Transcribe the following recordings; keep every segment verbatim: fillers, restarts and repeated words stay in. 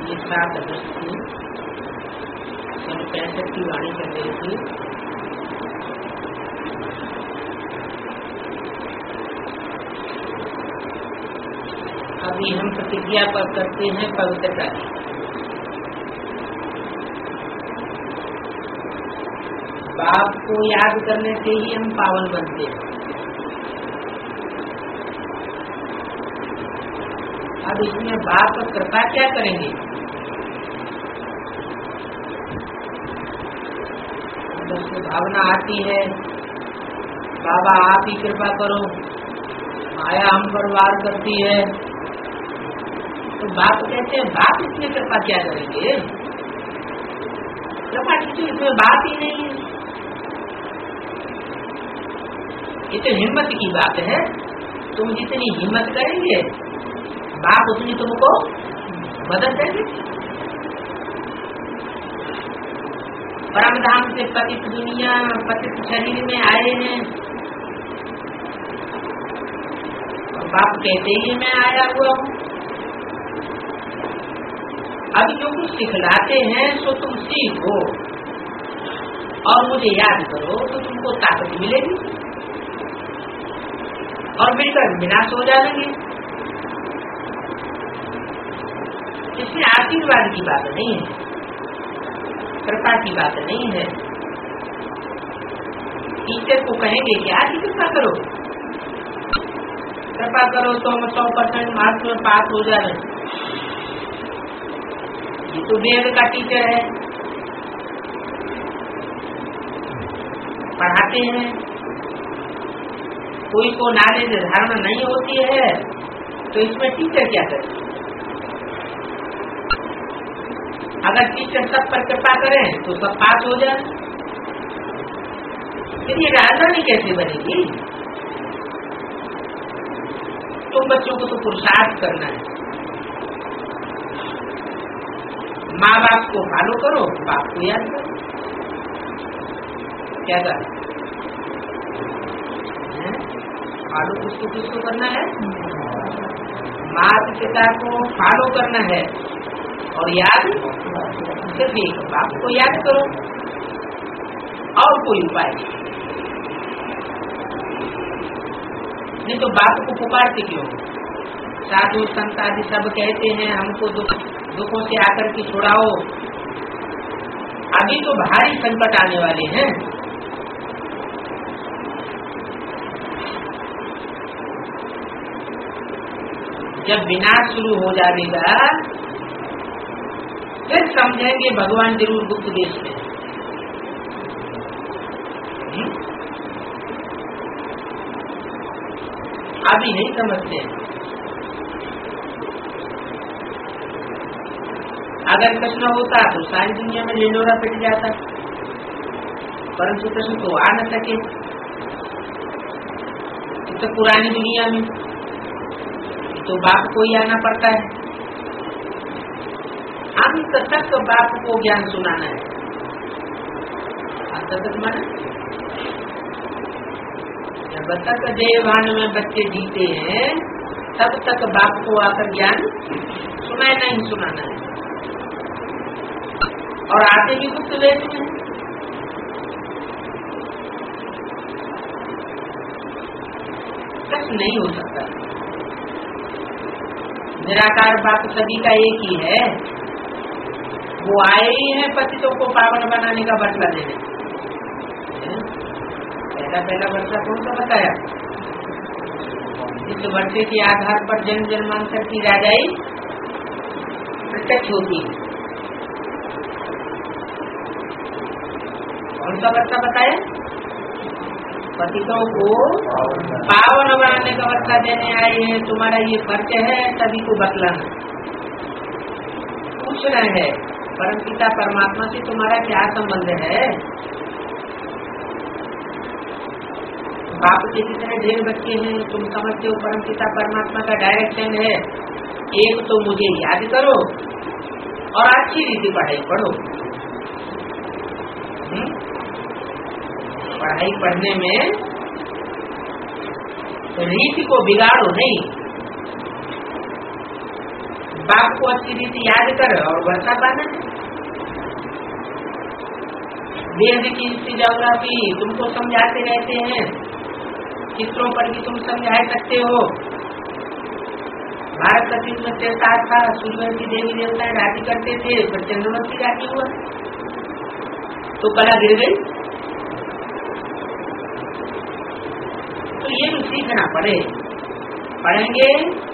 ये सात अगस्त की सन पैंसठ की वाणी कर रही थी। अभी हम प्रतिज्ञा पर करते हैं पवित्रता की। बाप को याद करने से ही हम पावन बनते हैं। अब इसमें बाप कृपा क्या करेंगे? उसमें भावना आती है बाबा आप ही कृपा करो, माया हम पर वार करती है, तो बाप कहते हैं बाप इसमें कृपा क्या करेंगे? कृपा की तो इसमें बात ही नहीं है। ये तो हिम्मत की बात है। तुम जितनी हिम्मत करेंगे बाप उतनी तुमको मदद देंगे। परमधाम से पतित दुनिया पतित शरीर में आए हैं और बाप कहते ही मैं आया हुआ हूँ। अब जो कुछ सिखलाते हैं सो तुम सीखो और मुझे याद करो तो तुमको ताकत मिलेगी और मिलकर विनाश हो जाएंगे। इसमें आशीर्वाद की बात नहीं है, कृपा की बात नहीं है। टीचर को कहेंगे कि आज ही कृपा करो, कृपा करो तो हम सौ परसेंट मार्क्स में पास हो जाए। ये तो वेद का टीचर है, पढ़ाते हैं। कोई को नॉलेज धारणा नहीं होती है तो इसमें टीचर क्या करे? अगर टीचर सब पर कृपा करें तो सब पास हो जाए, फिर ये राजधानी कैसे बनेगी? तुम बच्चों को तो पुरुषार्थ करना है। माँ बाप को फॉलो करो, बाप को याद करो। क्या कर फॉलो किसको किसको करना है? माता पिता को फॉलो करना है और याद सिर्फ एक बाप को याद करो और कोई उपाय नहीं। नहीं तो बाप को पुकारते क्यों? साधु संत आदि सब कहते हैं हमको दुख दुखों से आकर के छुड़ाओ। अभी तो भारी संकट आने वाले हैं। जब विनाश शुरू हो जाएगा फिर समझेंगे भगवान जरूर गुप्त देश में। अभी नहीं समझते। अगर कृष्ण होता तो सारी दुनिया में ढिंढोरा पिट जाता, परंतु कृष्ण तो आ न सके। तो पुरानी दुनिया में तो बाप को ही आना पड़ता है। अंत तक बाप को ज्ञान सुनाना है। अंत तक माना जब तक जयभान में बच्चे जीते हैं तब तक बाप को आकर ज्ञान सुनाना ही सुनाना है। और आते भी गुप्त वेद में। कष्ट नहीं हो सकता। निराकार बाप सभी का एक ही है। वो आए ही हैं पतितों को पावन बनाने का बदला देने। पहला पहला वर्षा कौन सा बताया? इस वर्षे के आधार पर जन्म जन्मांतर की राजाई प्रत्यक्ष होती है। कौन सा वर्षा बताया? पतितों को पावन बनाने का वर्षा देने आए हैं। तुम्हारा ये फर्ज है सभी को बतलाना। पूछना है परमपिता परमात्मा से तुम्हारा क्या संबंध है? बाप के जितने ढेर बच्चे हैं तुम समझते हो परमपिता परमात्मा का डायरेक्शन है। एक तो मुझे याद करो और अच्छी रीति पढ़ाई पढ़ो। पढ़ाई पढ़ने में रीति को बिगाड़ो नहीं, बाप को अच्छी रीति याद कर और वर्षा पाना है। वेद की ज्योग्राफी तुमको समझाते रहते हैं, चित्रों पर भी तुम समझा सकते हो। भारत का तीन बच्चे साथ था, सूर्यवंशी देवी देवता राजी करते थे, पर चंद्रवंशी राजी हुआ तो कला गिर गई। तो ये भी सीखना पड़े, पढ़ेंगे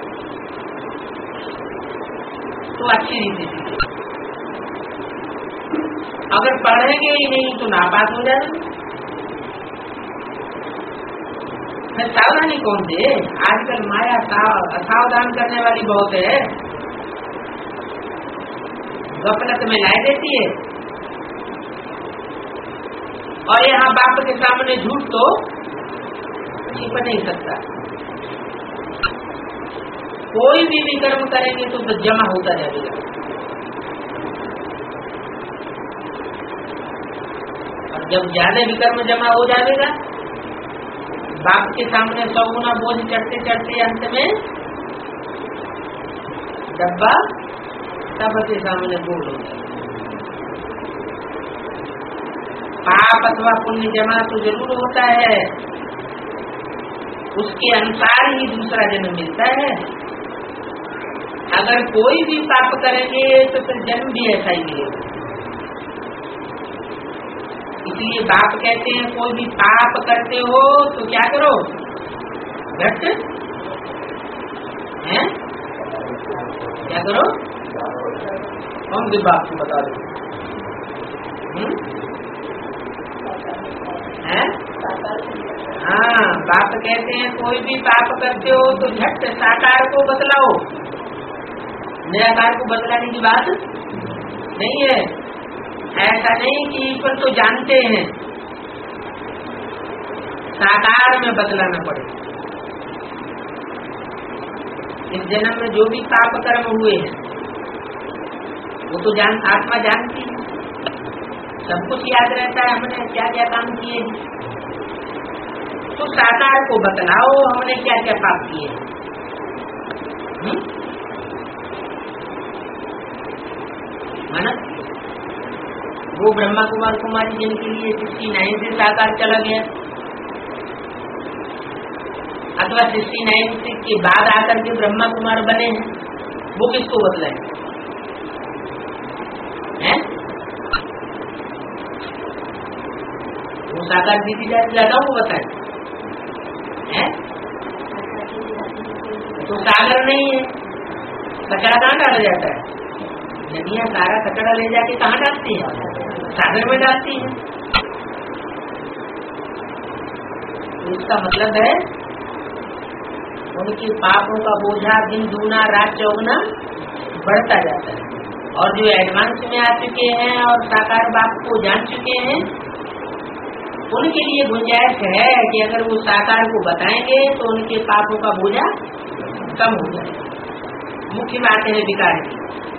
तो अच्छी रीति सीखेंगे, अगर पढ़ेंगे ही नहीं तो नापास हो जाएंगे। मैं सावधानी कौन दे, आजकल माया असावधान करने वाली बहुत है, गफलत में ला देती है। और यहाँ बाप के सामने झूठ तो छिप नहीं सकता। कोई भी विकर्म करेंगे तो, तो जमा होता जाएगा। और जब ज्यादा विकर्म जमा हो जाएगा, बाप के सामने सौ गुना बोझ चढ़ते चढ़ते अंत में डब्बा सबके सामने गोल हो जाएगा। पाप अथवा पुण्य जमा तो जरूर होता है, उसके अनुसार ही दूसरा जन्म मिलता है। अगर कोई भी पाप करेंगे तो फिर जन्म भी ऐसा ही मिलेगा। इसलिए बाप कहते हैं कोई भी पाप करते हो तो क्या करो, घट हैं, क्या करो, कौन से बाप को बता दो हैं? हाँ, बाप कहते हैं कोई भी पाप करते हो तो झट साकार को बतलाओ। निराकार को बतलाने की बात नहीं है। ऐसा नहीं कि ईश्वर तो जानते हैं, साकार में बतलाना पड़े। इस जन्म में जो भी पाप कर्म हुए हैं वो तो जान आत्मा जानती है, सब कुछ याद रहता है हमने क्या क्या काम किए हैं। तो साकार को बतलाओ हमने क्या क्या पाप किए हैं। माना वो ब्रह्मा कुमार कुमारी जिनके लिए सिक्सटी नाइन से साकार चला गया, अथवा सिक्सटी नाइन के बाद आकर के ब्रह्मा कुमार बने हैं, वो किसको बतलाए हैं? वो साकार दीदी ज्यादा को बताए हैं? तो सागर नहीं है, कचरा कहाँ डाला जाता है? नदियाँ सारा कचरा ले जाके कहाँ डालती है? सागर में डालती है। तो इसका मतलब है उनकी पापों का बोझा दिन दूना रात चौगुना बढ़ता जाता है। और जो एडवांस में आ चुके हैं और साकार बाप को जान चुके हैं, उनके लिए गुंजाइश है कि अगर वो साकार को बताएंगे तो उनके पापों का बोझा कम हो जाएगा। मुख्य बात है विकार की,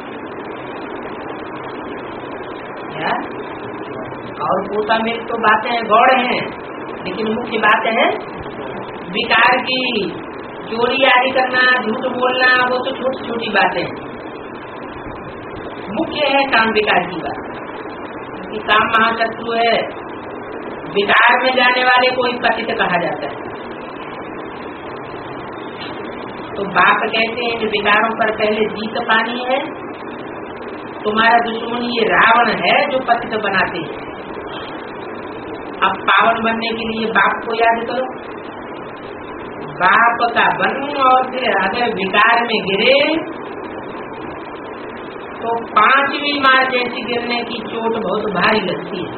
क्या और पोता में तो बातें गौड़ हैं, लेकिन मुख्य बात है विकार की। चोरी आदि करना, झूठ बोलना, वो तो छोटी छोटी बातें हैं। मुख्य है काम विकार की बात, क्योंकि काम महाशत्रु है। विकार में जाने वाले को ही पतित कहा जाता है। तो बाप कहते हैं कि विकारों पर पहले जीत पानी है। तुम्हारा दुश्मन ये रावण है जो पतित बनाते हैं। अब पावन बनने के लिए बाप को याद करो, बाप का बन, और फिर अगर विकार में गिरे तो पांचवी मार जैसी गिरने की चोट बहुत भारी लगती है।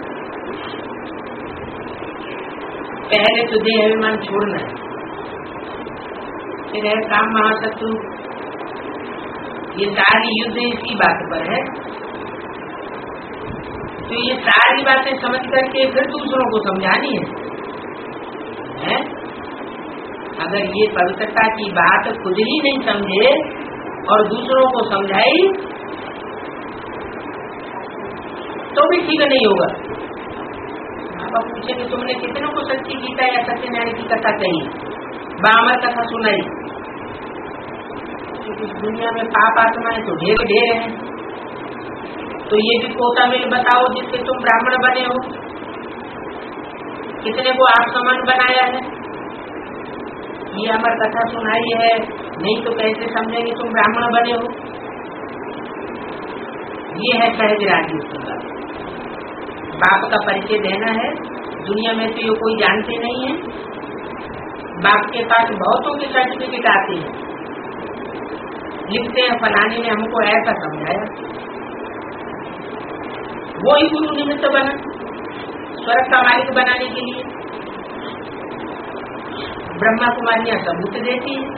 पहले तो देह अभिमान छोड़ना है, फिर है काम महाशत्रु। ये सारी युद्ध इसकी बात पर है। तो ये सारी बातें समझ करके फिर दूसरों को समझानी है, है? अगर ये पवित्रता की बात खुद ही नहीं समझे और दूसरों को समझाई तो भी ठीक नहीं होगा। आप पूछे कि तुमने कितनों को सच्ची गीता या सत्यनारायण की कथा कही, बामर कथा सुनाई, इस दुनिया में पाप आत्माएं तो ढेर ढेर हैं, तो ये भी कोता मिल बताओ जिससे तुम ब्राह्मण बने हो। कितने को आप समान बनाया है? ये अमर कथा सुनाई है, नहीं तो कैसे समझेंगे तुम ब्राह्मण बने हो। ये है सहज राजनीति का। बाप का परिचय देना है। दुनिया में तो ये कोई जानते नहीं है। बाप के पास बहुतों के सर्टिफिकेट आते हैं, लिखते हैं फलाने ने हमको ऐसा समझाया। वो ही गुरु निमित्त बना स्वर्ग का मालिक बनाने के लिए। ब्रह्मा कुमारियां सबूत देती है,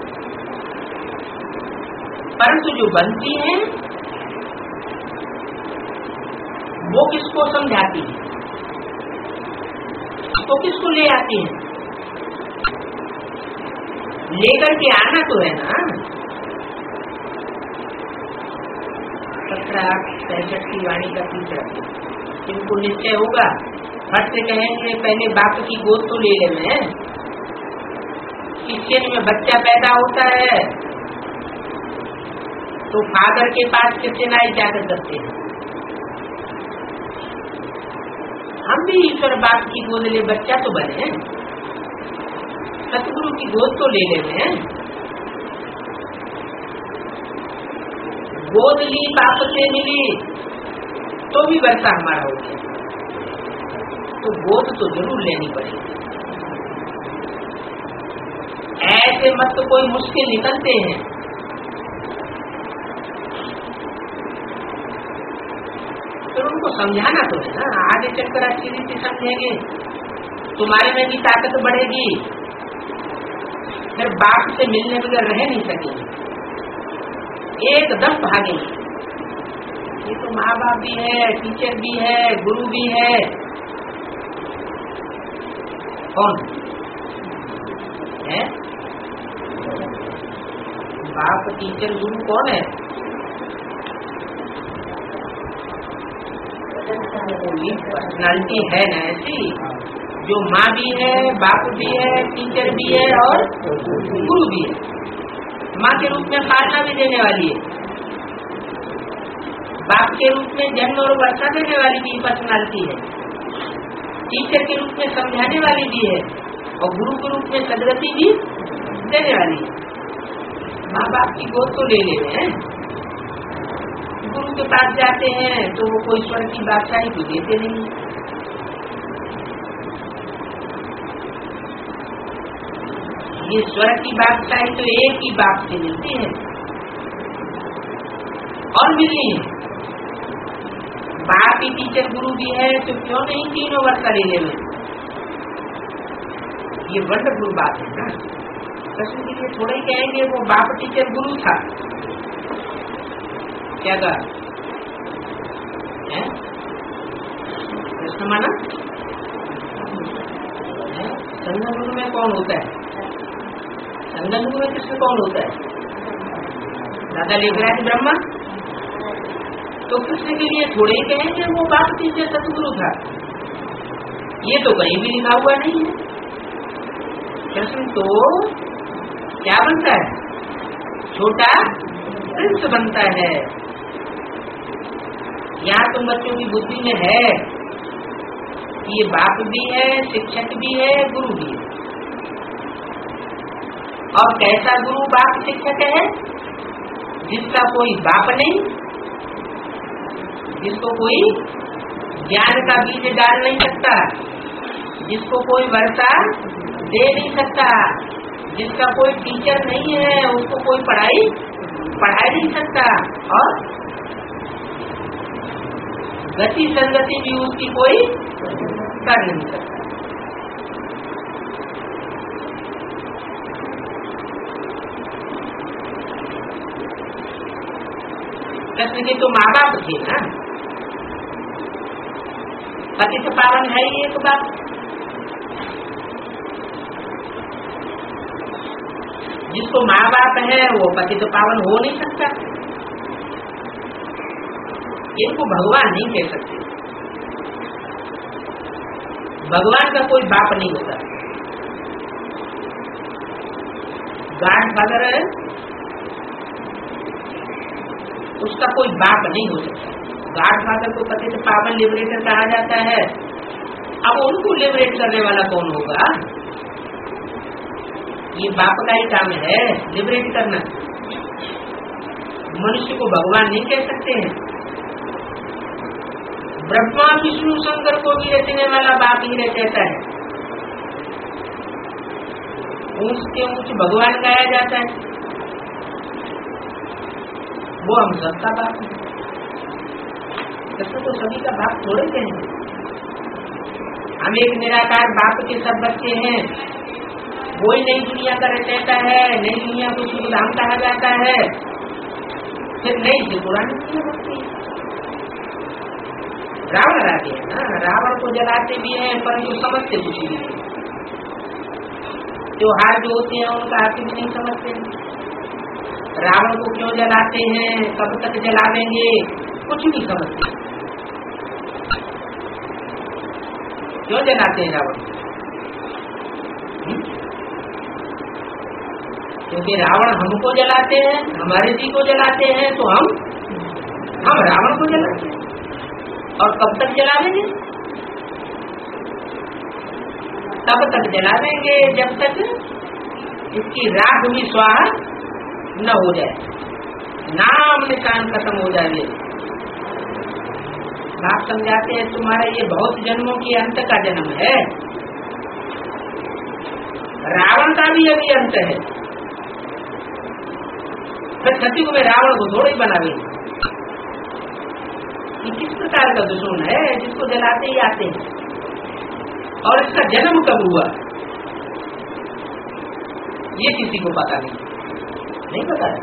परंतु जो बनती है वो किसको समझाती है, तो किसको ले आती है? लेकर के आना तो है ना। सत्रह आठ पैंसठ की वाणी का तीसरा, इनको निश्चय होगा, फट से कहेंगे पहले बाप की गोद तो ले ले। मैं किचन में बच्चा पैदा होता है तो फादर के पास किचनाई जाकर करते हैं। हम भी ईश्वर बाप की गोद ले बच्चा तो बने, सतगुरु की गोद तो ले ले। गोद ली बाप से मिली तो भी वर्षा हमारा हो गया, तो गोद तो जरूर लेनी पड़ेगी। ऐसे मत तो कोई मुश्किल निकलते हैं। तो उनको समझाना तो है ना। आगे चलकर अच्छी रीति समझेंगे, तुम्हारे में भी ताकत बढ़ेगी, फिर बाप से मिलने बगैर रह नहीं सकेंगे, एकदम भागेंगे। ये तो माँ बाप भी है, टीचर भी है, गुरु भी है। कौन है? बाप, टीचर, गुरु कौन है? पर्सनालिटी है ना ऐसी, जो माँ भी है, बाप भी है, टीचर भी है और गुरु भी है। माँ के रूप में पालना भी देने वाली है, बाप के रूप में जन्म और वर्षा देने वाली भी पर्सनालिटी है, टीचर के रूप में समझाने वाली भी है और गुरु के रूप में सदगति भी देने वाली है। माँ बाप की गोद तो ले ले रहे हैं, गुरु के पास जाते हैं तो वो कोई स्वर्ग की बादशाही तो देते नहीं। ये स्वर्ग की बादशाही तो एक ही बाप से मिलती है और मिलनी है। बाप ही टीचर गुरु भी है तो क्यों नहीं तीनों वर्षा ले ले। ये वंडरफुल बात है ना। कृष्ण जी के थोड़े ही कहेंगे वो बाप टीचर गुरु था, क्या कहा? कृष्ण माना संगम गुरु में कौन होता है? संगम गुरु में कृष्ण कौन होता है? दादा लेखराज ब्रह्मा। तो कृष्ण के लिए थोड़े ही कहेंगे वो बाप टीचर सतगुरु था, ये तो कहीं भी लिखा हुआ नहीं है। कृष्ण तो क्या बनता है? छोटा प्रिंस बनता है। यहाँ तुम बच्चों की बुद्धि में है कि ये बाप भी है, शिक्षक भी है, गुरु भी है। और कैसा गुरु बाप शिक्षक है? जिसका कोई बाप नहीं, जिसको कोई ज्ञान का बीज डाल नहीं सकता, जिसको कोई वर्षा दे नहीं सकता, जिसका कोई टीचर नहीं है, उसको कोई पढ़ाई पढ़ा नहीं सकता और गति संगति भी उसकी कोई कर नहीं सकता। कृष्ण के तो माँ बाप थे ना। पतित पावन है ही एक बात, जिसको माँ बाप है वो पतित पावन हो नहीं सकता। इनको भगवान नहीं कह सकते। भगवान का कोई बाप नहीं होता। गॉड फादर है उसका कोई बाप नहीं हो सकता। गॉड फादर को कथित पावन लिबरेटर कहा जाता है। अब उनको लिबरेट करने वाला कौन होगा? ये बाप का ही काम है लिबरेट करना। मनुष्य को भगवान नहीं कह सकते हैं। ब्रह्मा विष्णु शंकर को भी रचने वाला बाप ही रहता है। ऊंच के ऊंच भगवान गाया जाता है, वो हम सबका बाप है। तो सभी का बाप थोड़े कहेंगे। हम एक निराकार बाप के सब बच्चे हैं। वही नई दुनिया का रचयिता है। नई दुनिया को शुभ धाम कहा जाता है। फिर नई से पुरानी दुनिया बनती है। रावण राजे है ना, रावण को जलाते भी हैं परंतु समझते कुछ भी नहीं। त्योहार जो होते हैं उनका अर्थ भी नहीं समझते। रावण को क्यों जलाते हैं, कब तक जलावेंगे, कुछ नहीं समझते। क्यों जलाते हैं रावण? क्योंकि रावण हमको जलाते हैं, हमारे जी को जलाते हैं, तो हम हम रावण को जलाते हैं। और कब तक जलावेंगे? तब तक जलावेंगे जब तक इसकी राख भी स्वाहा न हो जाए, नाम निशान खत्म हो जाए। आप समझाते हैं तुम्हारा ये बहुत जन्मों की अंत का जन्म है। रावण का भी अभी अंत है। फिर सतयुग में रावण को थोड़ा ही बनावे। ये किस प्रकार का दुश्मन है जिसको जलाते ही आते हैं? और इसका जन्म कब हुआ ये किसी को पता नहीं, नहीं पता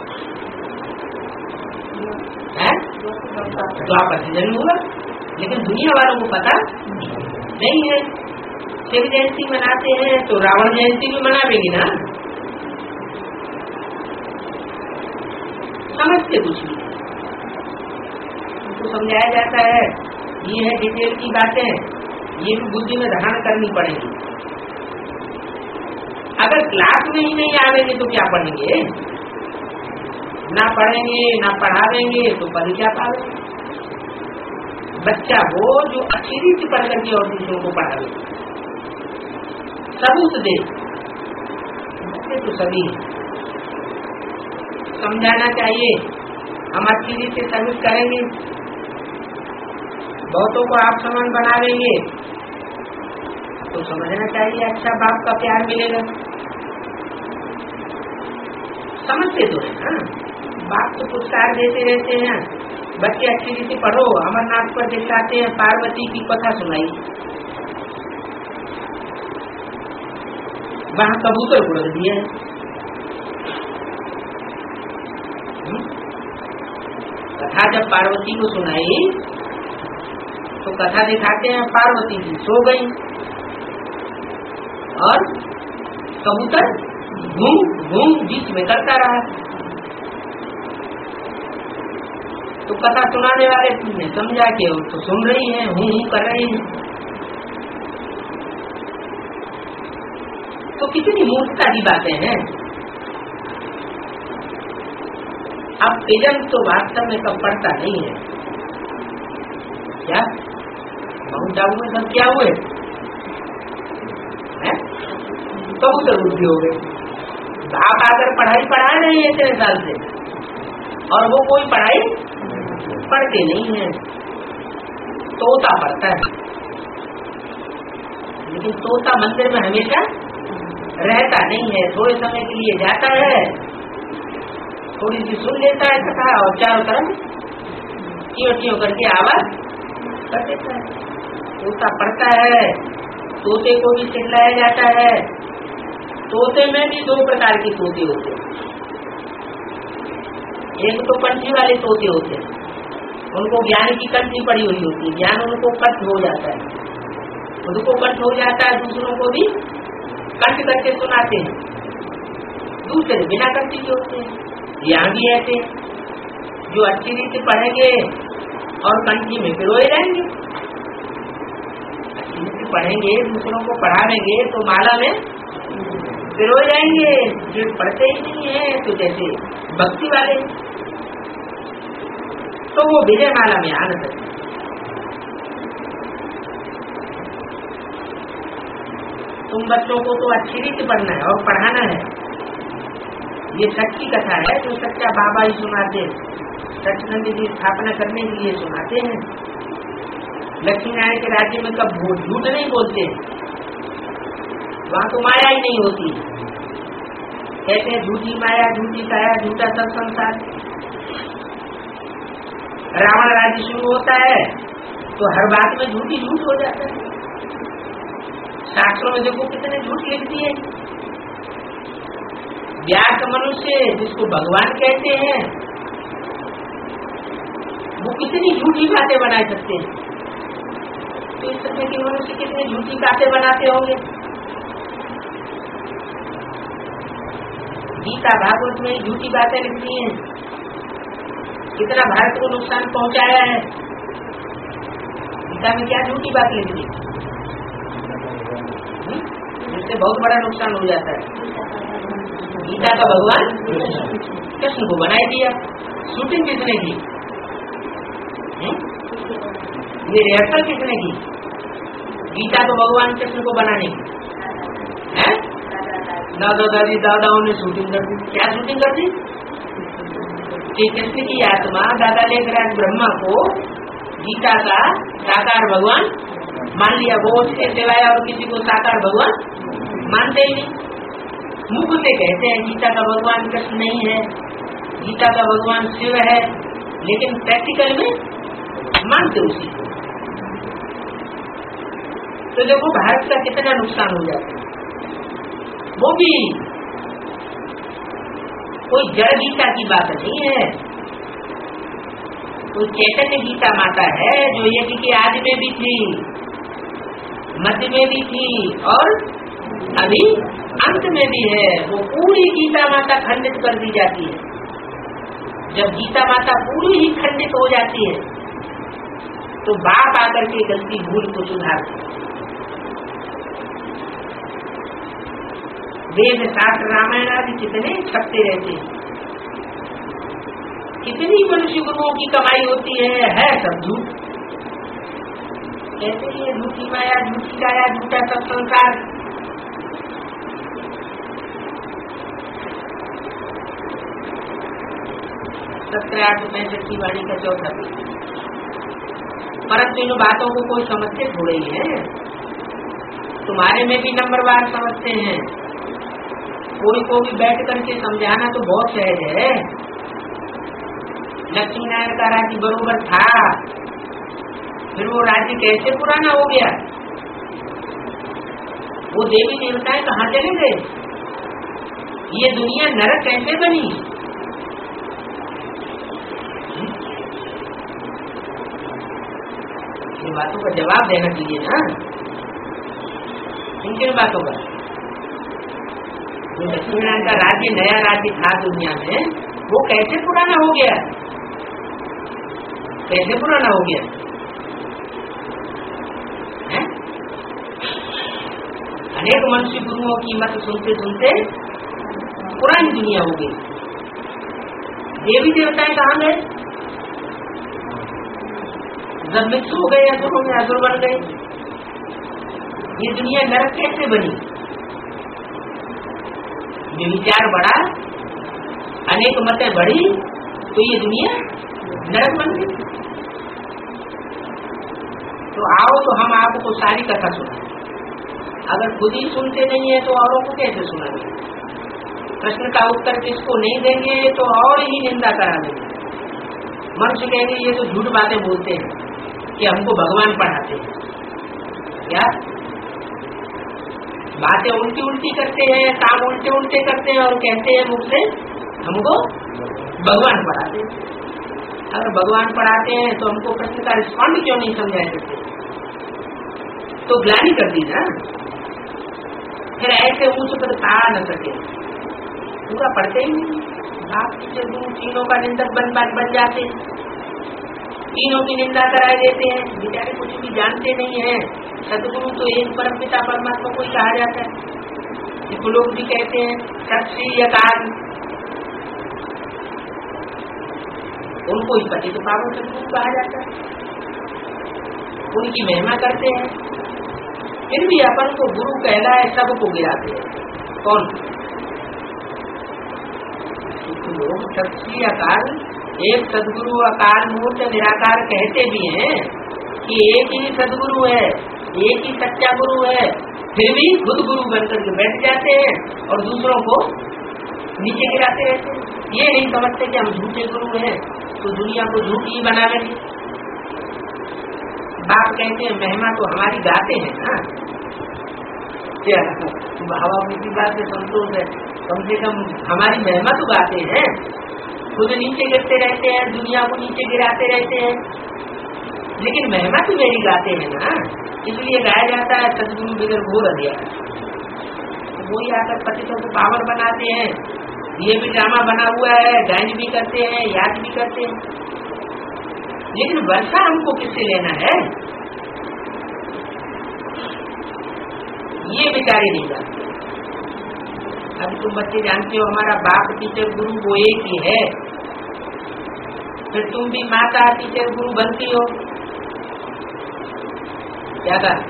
है। द्वापर से जन्म हुआ, लेकिन दुनिया वालों को पता नहीं है। शिव जयंती मनाते हैं तो रावण जयंती भी मनावेंगे ना, समझते कुछ नहीं। उनको समझाया जाता है ये है डिटेल की बातें, ये भी बुद्धि में धारण करनी पड़ेगी। अगर क्लास में ही नहीं आवेंगे तो क्या पढ़ेंगे? ना पढ़ेंगे ना पढ़ावेंगे तो पढ़ क्या पाएंगे? बच्चा वो जो अच्छी रीति पढ़ करके और दूसरों को पढ़ावे, सबूत दे। बच्चे तो सभी समझाना चाहिए। हम अच्छी रीति से सर्विस करेंगे, बहुतों को आप समान बनावेंगे तो समझना चाहिए अच्छा बाप का प्यार मिलेगा। समझते तो है ना, बाप को पुरस्कार देते रहते हैं। बच्चे अच्छी रीति पढ़ो, अमरनाथ पर दिखाते हैं पार्वती की कथा सुनाई, वहाँ कबूतर उड़ दिए। कथा जब पार्वती को सुनाई तो कथा दिखाते हैं पार्वती जी सो गई और कबूतर घूम घूम बीच में करता रहा। तो कथा सुनाने वाले ने समझा कि वो तो सुन रही है, हूं हूं कर रही है। तो कितनी मूर्खता की बातें हैं। अब इजम तो वास्तव में कब पड़ता नहीं है। क्या माउंट आबू में सब क्या हुए? कबूतर बुद्धि हो गए। आप आकर पढ़ाई पढ़ा रहे हैं इतने साल से और वो कोई पढ़ाई पढ़ते नहीं है। तोता पढ़ता है, लेकिन तोता मंदिर में हमेशा रहता नहीं है। थोड़े समय के लिए जाता है, थोड़ी सी सुन लेता है कथा और चारों तरफ टियो टियो करके आवाज कर देता है। तोता पढ़ता है। तोते को भी सिखलाया जाता है। तोते में भी दो प्रकार के तोते होते हैं। एक तो कंठी वाले तोते होते हैं, उनको ज्ञान की कंठी पड़ी हुई होती है, ज्ञान उनको कट हो जाता है, उनको कट हो जाता है, दूसरों को भी कट करके सुनाते हैं। दूसरे बिना कंठी के होते हैं। यहाँ भी ऐसे जो अच्छी रीति पढ़ेंगे और कंठी में पिरोए रहेंगे, अच्छी रीति पढ़ेंगे, दूसरों को पढ़ावेंगे तो माला में पिरोए जाएंगे। जो पढ़ते ही नहीं है तो जैसे भक्ति वाले तो वो विजय माला में आ न सकते। तुम बच्चों को तो अच्छी रीति पढ़ना है और पढ़ाना है। ये सच्ची कथा है जो सच्चा बाबा ही सुनाते हैं, सत्संग की स्थापना करने के लिए सुनाते हैं। लक्ष्मी नारायण के राज्य में कब झूठ नहीं बोलते, वहाँ तो माया ही नहीं होती। कहते हैं झूठी माया, झूठी काया, झूठा सब संसार। रावण राज्य शुरू होता है तो हर बात में झूठी झूठ हो जाता है। शास्त्रों में देखो कितने झूठ लिख दिए। व्यास मनुष्य जिसको भगवान कहते हैं वो कितनी झूठी बातें बना सकते हैं। तो इस समय के मनुष्य कितनी झूठी बातें बनाते होंगे। गीता भागवत में झूठी बातें लिखती हैं, कितना भारत को नुकसान पहुंचाया है। गीता में क्या झूठी बात लिख दी जिससे बहुत बड़ा नुकसान हो जाता है। गीता का भगवान कृष्ण को बनाई दिया। शूटिंग किसने की? ये रिहर्सल किसने की? गीता को भगवान कृष्ण को बनाने की है। दादा दादी दादाओं ने शूटिंग कर दी। क्या शूटिंग कर दी? कि कृष्ण की आत्मा दादा लेखराज ब्रह्मा को गीता का साकार भगवान मान लिया। वो उसके सिवाय और किसी को साकार भगवान मानते ही नहीं। मुख से कहते हैं गीता का भगवान कृष्ण नहीं है, गीता का भगवान शिव है, लेकिन प्रैक्टिकल में मानते उसी को। तो देखो भारत का कितना नुकसान हो जाता है। वो भी कोई जड़ गीता की बात नहीं है, कोई चैतन्य गीता माता है जो यज्ञ के आदि में भी थी, मध्य में भी थी और अभी अंत में भी है। वो पूरी गीता माता खंडित कर दी जाती है। जब गीता माता पूरी ही खंडित हो जाती है तो बाप आकर के गलती भूल को सुधारते। वेद शास्त्र रामायण आदि कितने छपते रहते हैं, कितनी मनुष्य गुरुओं की कमाई होती है, है सब झूठ। कहते हैं झूठी माया, झूठी काया, झूठा सब संसार। सत्रह आठ पैंसठ की वाणी का चौथा पेज। परंतु इन बातों को कोई समझते थोड़े ही है। तुम्हारे में भी नंबरवार समझते हैं। कोई को भी बैठ करके समझाना तो बहुत सहज है। लक्ष्मी नारायण का राज्य बरोबर था, फिर वो राज्य कैसे पुराना हो गया? वो देवी देवताएं कहाँ चले गए? ये दुनिया नरक कैसे बनी? इन बातों का जवाब देना चाहिए ना। इन किन बातों का? जो लक्ष्मी नारायण का राज्य नया राज्य था दुनिया में, वो कैसे पुराना हो गया? कैसे पुराना हो गया है? अनेक मनुष्य गुरुओं की मत सुनते सुनते पुरानी दुनिया हो गई। देवी देवताएं कहाँ गए? जब मिक्स हो गए असुरों में असुर बन गए। ये दुनिया नरक कैसे बनी? ये विचार बढ़ा, अनेक मतें बढ़ी, तो ये दुनिया नरक बन गई। तो आओ तो हम आपको सारी कथा सुना। अगर खुद ही सुनते नहीं है तो औरों को कैसे सुनाएंगे? प्रश्न का उत्तर किसको नहीं देंगे तो और ही निंदा करा देंगे। मनुष्य कहेंगे ये तो झूठ बातें बोलते हैं कि हमको भगवान पढ़ाते हैं। क्या बातें उल्टी उल्टी करते हैं, काम उल्टे उल्टे करते हैं और कहते हैं मुख से हमको भगवान पढ़ाते हैं। अगर भगवान पढ़ाते हैं तो हमको प्रश्न का रिस्पॉन्ड क्यों नहीं समझाए देते? तो ग्लानि कर दी ना। फिर ऐसे ऊंच पद पा न सके, पूरा पढ़ते ही नहीं। आप तीनों का निंदक बन बन जाते हैं, तीनों की निंदा कराए देते हैं। बेचारे कुछ भी जानते नहीं है। सतगुरु तो एक परम पिता परमात्मा को ही कहा जाता है। इसको लोग भी कहते हैं सत श्री अकाल। उनको ही पतित पावन सदगुरु कहा जाता है, उनकी महिमा करते हैं। फिर भी अपन को गुरु कहलाए सबको गिराते हैं। कौन? लोग सच्ची अकाल एक सदगुरु अकाल मूर्त निराकार कहते भी हैं कि एक ही सदगुरु है, एक ही सच्चा गुरु है, फिर भी खुद गुरु बनकर के बैठ जाते हैं और दूसरों को नीचे गिराते रहते हैं। ये नहीं समझते कि हम झूठे गुरु हैं तो दुनिया को झूठी ही बनावेंगे। बाप कहते हैं महिमा तो हमारी गाते हैं ना, क्या हवा की बात से संतोष है, कम से कम हमारी महिमा तो गाते हैं। खुद नीचे गिरते रहते हैं, दुनिया को नीचे गिराते रहते हैं, लेकिन महिमा तो मेरी गाते हैं ना, इसलिए गाया जाता है सदगुरु बिगर घोर दिया। तो वही आकर पतितों को पावन बनाते हैं। ये भी ड्रामा बना हुआ है, गायन भी करते हैं, याद भी करते हैं, लेकिन वर्षा हमको किससे लेना है ये बेचारे नहीं जानते। अब तुम बच्चे जानते हो हमारा बाप टीचर गुरु वो एक ही है, फिर तुम भी माता टीचर गुरु बनती हो क्या कर?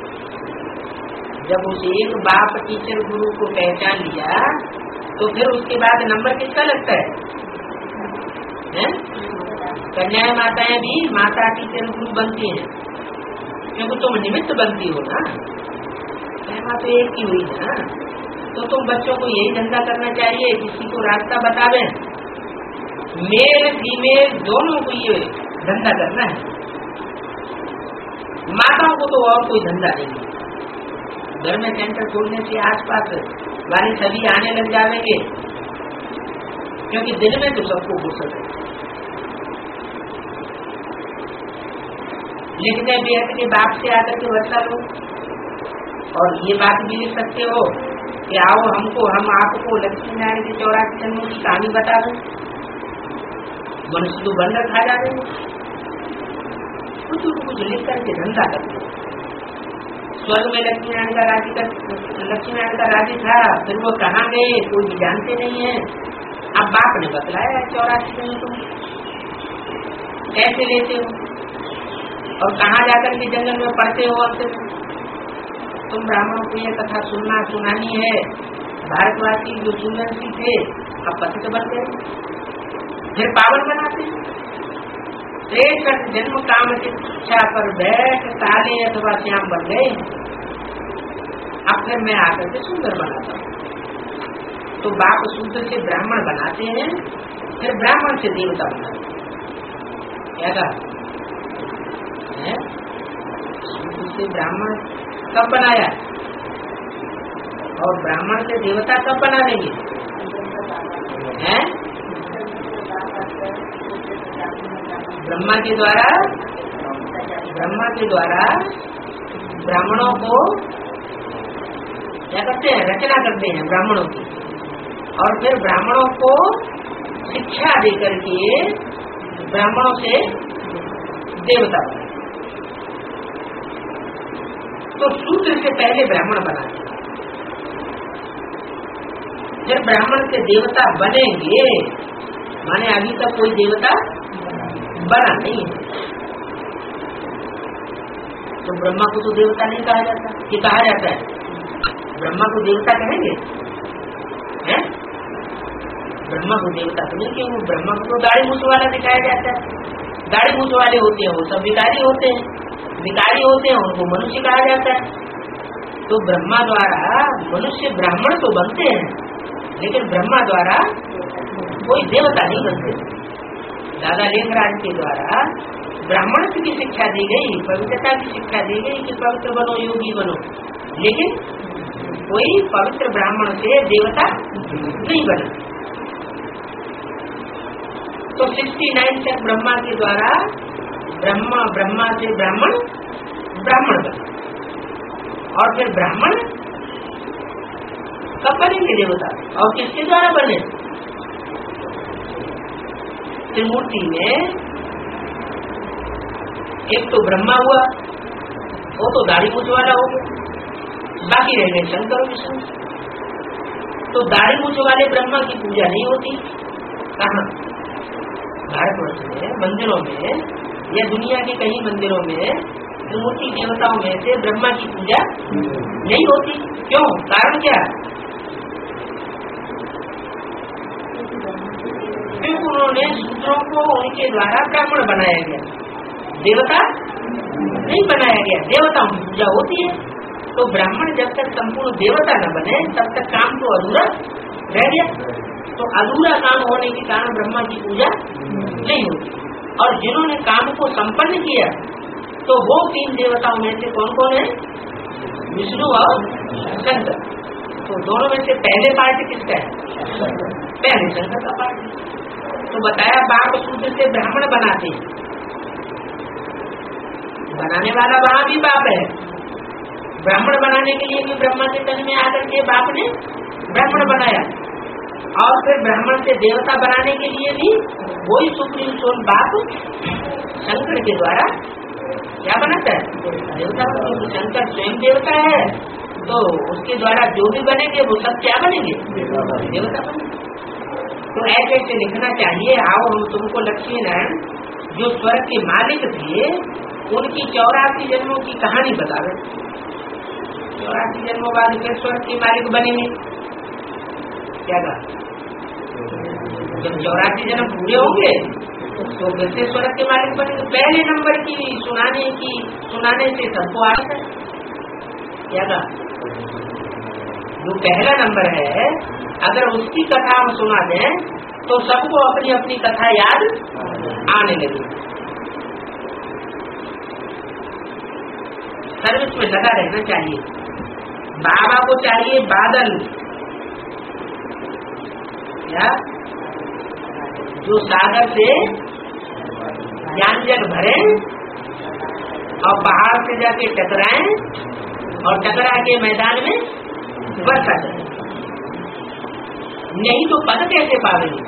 जब उस एक बाप टीचर गुरु को पहचान लिया तो फिर उसके बाद नंबर किसका लगता है, है? कन्याएं माताएं भी माता टीचर गुरु बनती हैं, क्योंकि तुम निमित्त बनती हो ना, महिमा तो एक ही हुई ना। तो तुम बच्चों को यही धंधा करना चाहिए, किसी को रास्ता बतावे, मेल फीमेल दोनों को ये धंधा करना है। माताओं को तो और कोई धंधा नहीं है। घर में सेंटर खोलने से आसपास वाले सभी आने लग जाएंगे, क्योंकि दिन में तो सबको फुर्सत है। लिखने बेहद के बाप से आकर के वर्षा लो, और ये बात भी लिख सकते हो कि आओ हमको हम आपको लक्ष्मी नारायण के चौरासी जन्मों की कहानी बता दें। मनुष्य तो बंदर खा जाते हैं, कुछ कुछ लिख करके धंधा करते। स्वर्ग में लक्ष्मी नारायण का राज्य कर लक्ष्मी नारायण का राज्य था, फिर वो कहाँ गए कोई भी जानते नहीं है। अब बाप ने बतलाया चौरासी जन्म तुम कैसे लेते हो और कहाँ जाकर के जंगल में पढ़ते हो। अब तुम ब्राह्मणों को यह कथा सुनना सुनानी है। भारतवासी जो सुंदर थे अब पतित बन गए, फिर पावन बनाते। जन्म काम शिक्षा पर बैठ काले अथवा श्याम बन गए। अब फिर मैं आकर के सुंदर बनाता हूँ। तो बाप शूद्र से ब्राह्मण बनाते हैं, फिर ब्राह्मण से देवता बनाते हैं। क्या कहा? शूद्र से ब्राह्मण कब बनाया और ब्राह्मण से देवता कब बना देंगे? हैं? ब्रह्मा के द्वारा ब्रह्मा के द्वारा ब्राह्मणों को क्या करते हैं? रचना करते हैं ब्राह्मणों की, और फिर ब्राह्मणों को शिक्षा देकर के ब्राह्मणों से देवता बना। तो शूद्र से पहले ब्राह्मण बनाते, जब ब्राह्मण से देवता बनेंगे, माने अभी तक कोई देवता बना नहीं है। तो ब्रह्मा को तो देवता नहीं कहा जाता, ये कहा जाता है ब्रह्मा को देवता कहेंगे? हैं? ब्रह्मा को देवता तो नहीं क्यों? ब्रह्मा को तो दाढ़ी मूछ वाला दिखाया जाता है। दाढ़ी मूछ वाले होते हैं वो सब विकारी होते हैं, विकारी होते हैं उनको मनुष्य कहा जाता है। तो ब्रह्मा द्वारा मनुष्य ब्राह्मण तो बनते हैं, लेकिन ब्रह्मा द्वारा कोई देवता नहीं बनते। दादा लेखराज के द्वारा ब्राह्मण की शिक्षा दी गई, पवित्रता की शिक्षा दी गई कि पवित्र बनो, योगी बनो, लेकिन कोई पवित्र ब्राह्मण से देवता नहीं बना। तो उनहत्तर तक ब्रह्मा के द्वारा ब्रह्मा ब्रह्मा से ब्राह्मण ब्राह्मण बने, और फिर ब्राह्मण कब बनेंगे देवता, और किसके द्वारा बने? त्रिमूर्ति में एक तो ब्रह्मा हुआ, वो तो दाढ़ी मूछ वाला हो गया, बाकी रह गए शंकर और विष्णु। तो दाढ़ी मूछ वाले ब्रह्मा की पूजा नहीं होती, कहाँ? भारतवर्ष में मंदिरों में या दुनिया के कई मंदिरों में मूर्ति देवताओं में से ब्रह्मा की पूजा नहीं होती। क्यों? कारण क्या? क्योंकि उन्होंने शूद्रों को उनके द्वारा ब्राह्मण बनाया गया, देवता नहीं बनाया गया। देवताओं की पूजा होती है, तो ब्राह्मण जब तक संपूर्ण देवता न बने तब तक काम तो अधूरा रह गया। तो अधूरा काम होने के कारण ब्रह्मा की पूजा नहीं होती। और जिन्होंने काम को संपन्न किया तो वो तीन देवताओं में से कौन कौन है? विष्णु और शंकर। तो दोनों में से पहले पार्ट किसका है? पहले शंकर का पार्ट। तो बताया बाप शूद्र से ब्राह्मण बनाते हैं, बनाने वाला वहाँ भी बाप है। ब्राह्मण बनाने के लिए भी ब्रह्मा के तन में आकर के बाप ने ब्राह्मण बनाया, और फिर ब्राह्मण से देवता बनाने के लिए भी वही सुप्रीम सोल बाप शंकर के द्वारा क्या बनाता है? देवता। शंकर स्वयं देवता है, तो उसके द्वारा जो भी बनेंगे वो सब क्या बनेंगे? देवता बनेंगे। तो ऐसे ऐसे लिखना चाहिए। आओ हम तुमको लक्ष्मी नारायण जो स्वर्ग के मालिक थे उनकी चौरासी जन्मों की कहानी बता रहे। चौरासी जन्मों बाद फिर स्वर्ग के मालिक बनेंगे। क्या कहा? जब चौरासी जन्म पूरे होंगे तो फिर से स्वर्ग के मालिक बनेंगे। पहले नंबर की सुनाने की सुनाने से सबको आता है। क्या कहा? जो पहला नंबर है अगर उसकी कथा हम सुना दें तो सबको अपनी अपनी कथा याद आने लगी। सर्विस में लगा रहना चाहिए। बाबा को चाहिए बादल, या जो सागर से ज्ञान जग भरे और पहाड़ से जाके टकराएं और टकरा के मैदान में वर्षा करें। नहीं तो पद कैसे पावेंगे?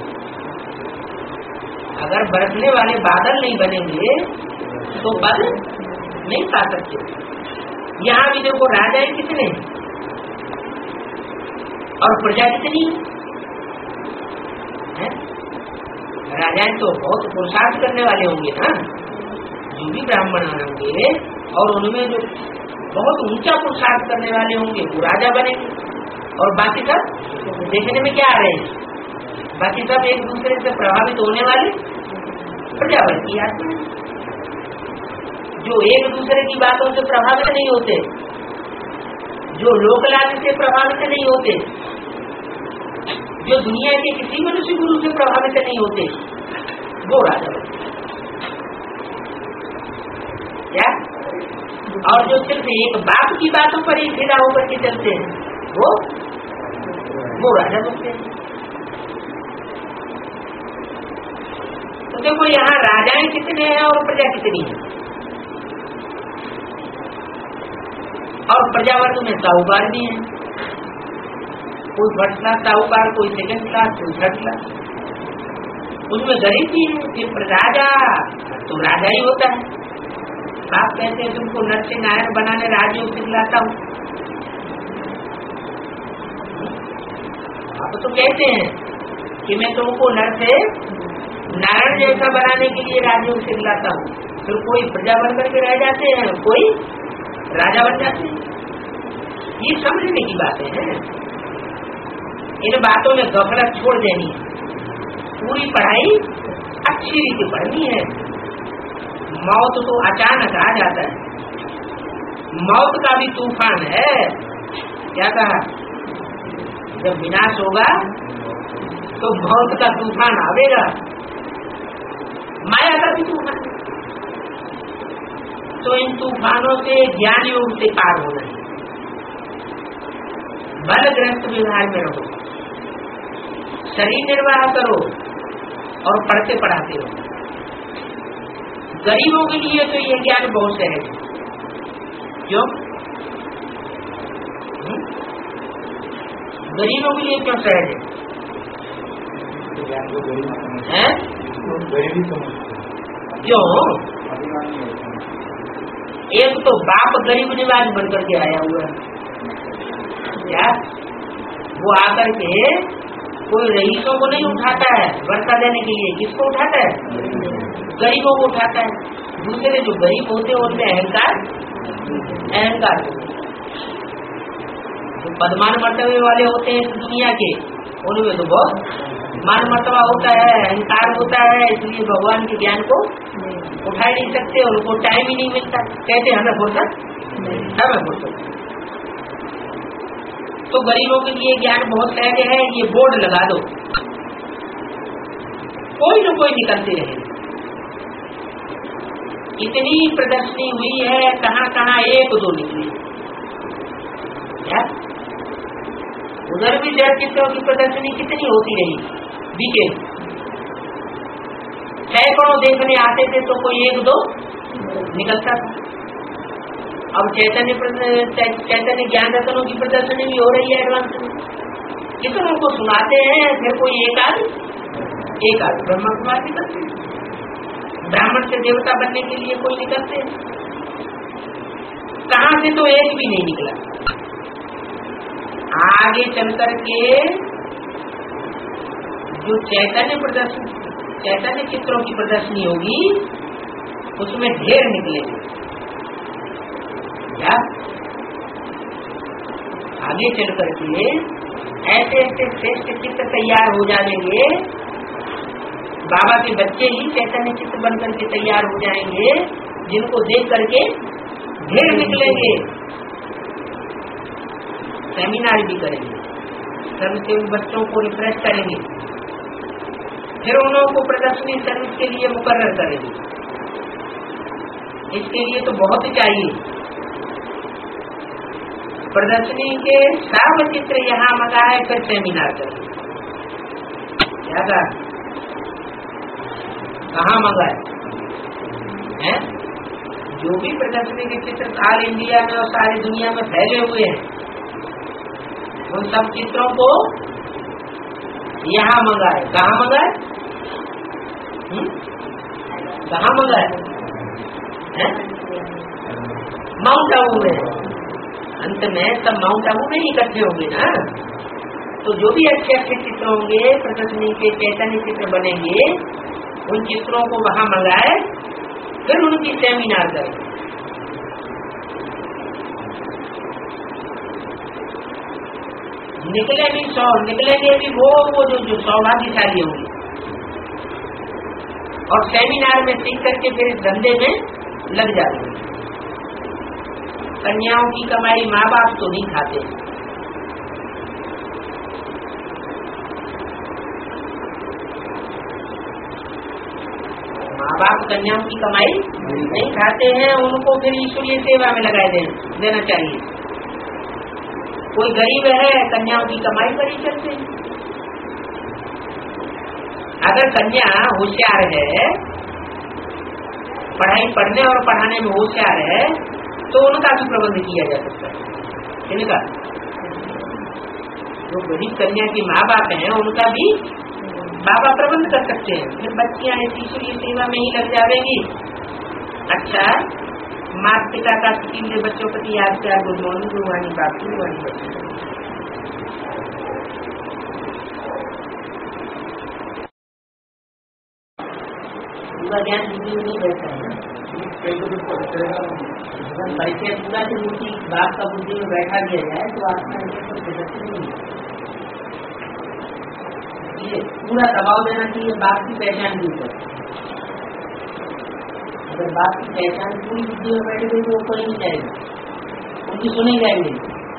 अगर बरसने वाले बादल नहीं बनेंगे तो पद नहीं पा सकते। यहाँ भी देखो राजा कितने और प्रजा कितनी है? राजाएं तो बहुत पुरुषार्थ करने वाले होंगे ना, जो भी ब्राह्मण होंगे और उनमें जो बहुत ऊंचा पुरुषार्थ करने वाले होंगे वो राजा बनेंगे। और बाकी सब देखने में क्या आ रहे हैं? बाकी सब एक दूसरे से प्रभावित होने वाले प्रजावर्ग की आत्मा, जो एक दूसरे की बातों से प्रभावित नहीं होते, जो लोकलाज से प्रभावित नहीं होते, जो दुनिया के किसी मनुष्य गुरु से प्रभावित नहीं होते, वो राजा बनते। क्या? और जो सिर्फ एक बाप की बातों पर ही फिदा होकर के चलते हैं वो वो राजा बनते हैं। तो देखो यहाँ राजाएं कितने हैं और प्रजा कितनी है। और प्रजावर्ग में साहूकार भी है, कोई फर्स्ट क्लास साहूकार, कोई सेकंड क्लास, कोई थर्ड क्लास। उनमें गरीब भी है। सिर्फ राजा तो राजा ही होता है। आप कहते हैं तुमको नर से नारायण बनाने राज्य से दिलाता हूँ। आप तो कहते हैं कि मैं तुमको नर से नारायण जैसा बनाने के लिए राज्यों से दिलाता हूँ। फिर कोई प्रजा बन करके रह जाते हैं, कोई राजा बन जाते हैं। ये समझने की बातें हैं। इन बातों में गफलत छोड़ देनी है। पूरी पढ़ाई अच्छी रीति पढ़नी है। मौत तो अचानक आ जाता है। मौत का भी तूफान है। क्या कहा? जब विनाश होगा तो मौत का तूफान आवेगा, माया का भी तूफान। तो इन तूफानों से ज्ञान योग से पार होना है। बलग्रस्त व्यवहार में रहो, शरीर निर्वाह करो और पढ़ते पढ़ाते रहो। गरीबों के लिए तो ये ज्ञान बहुत सहज है। क्यों? गरीबों के लिए क्यों सहज है? क्यों? एक तो बाप गरीब निवाज बनकर के आया हुआ है। क्या? वो आकर के कोई रईसों को नहीं उठाता है वर्षा देने के लिए, किसको उठाता है? गरीबों को उठाता है। दूसरे जो गरीब होते हैं उनमें अहंकार अहंकार जो पदमान मर्तबे वाले होते हैं दुनिया के, उनमें तो बहुत मान मर्तबा होता है, अहंकार होता है, इसलिए भगवान के ज्ञान को उठा ही नहीं सकते, उनको टाइम ही नहीं मिलता। कहते हमें फुर्सत हमें फुर्सत। तो गरीबों के लिए ज्ञान बहुत सहज है, ये बोर्ड लगा दो, कोई न कोई निकलते रहे। इतनी प्रदर्शनी हुई है, कहाँ कहाँ एक दो निकली। क्या उधर भी जड़ चित्रों की प्रदर्शनी कितनी होती रही, बीके सैकड़ों देखने आते थे तो कोई एक दो निकलता था। अब चैतन्य चैतन्य ज्ञान रत्नों की प्रदर्शनी भी हो रही है एडवांस में, कितनों को सुनाते हैं, फिर कोई एक आध एक आध ब्रह्म कुमार निकलते, ब्राह्मण से देवता बनने के लिए कोई निकलते, कहाँ से तो एक भी नहीं निकला। आगे चलकर के जो चैतन्य प्रदर्शन चैतन्य चित्रों की प्रदर्शनी होगी उसमें ढेर निकलेंगे। क्या आगे चलकर के ऐसे ऐसे श्रेष्ठ चित्र तैयार हो जाएंगे, बाबा के बच्चे ही चैतन्य चित्र बनकर के तैयार हो जाएंगे, जिनको देख करके ढेर निकलेंगे। सेमिनार भी करेंगे, सबसे उन बच्चों को रिफ्रेश करेंगे, फिर उन्हों को प्रदर्शनी सर्विस के लिए मुकर्रर करेंगे। इसके लिए तो बहुत चाहिए। प्रदर्शनी के सर्व चित्र यहाँ मंगाए, फिर सेमिनार करेंगे। क्या कहा, कहाँ मंगाए हैं? जो भी प्रदर्शनी के चित्र ऑल इंडिया में और सारी दुनिया में फैले हुए हैं, उन सब चित्रों को यहाँ मंगाए। कहाँ मंगाए? कहाँ मंगाए? माउंट आबू में। अंत में सब माउंट आबू में ही इकट्ठे होंगे ना। तो जो भी अच्छे अच्छे चित्र होंगे, प्रदर्शनी के चैतन्य चित्र बनेंगे, उन चित्रों को वहाँ मंगाए, फिर उनकी सेमिनार करें। निकले भी सौ निकलेंगे भी वो वो जो, जो सौभाग्यशाली होंगे, और सेमिनार में सीख करके फिर इस धंधे में लग जाते हैं। कन्याओं की कमाई माँ बाप तो नहीं खाते, माँ बाप कन्याओं की कमाई नहीं खाते हैं, उनको फिर ईश्वरीय सेवा में लगाए देना देना चाहिए। कोई गरीब है, कन्याओं की कमाई पर ही चलते हैं। अगर कन्या होशियार है, पढ़ाई पढ़ने और पढ़ाने में होशियार है, तो उनका भी प्रबंध किया जा सकता है। इनका जो गरीब कन्या की माँ बाप हैं, उनका भी बाबा प्रबंध कर सकते हैं। फिर बच्चियां ईश्वरीय सेवा में ही लग जाएंगी। अच्छा, माता पिता का किसी बच्चों प्रति याद किया, गुड मॉर्निंग गुरुवाणी बाप गुरुवाणी बच्चों पूरा ज्ञान बुद्धि में नहीं बैठता है। परिचय पूरा से मूर्ति बाप का बुद्धि में बैठा दिया जाए तो आत्मा नहीं ये पूरा दबाव देना चाहिए बाप की पहचान के ऊपर। अगर बाप की पहचान पूरी बुद्धि में बैठ गई तो वो कोई नहीं जाएगी, उनकी सुनी जाएंगे।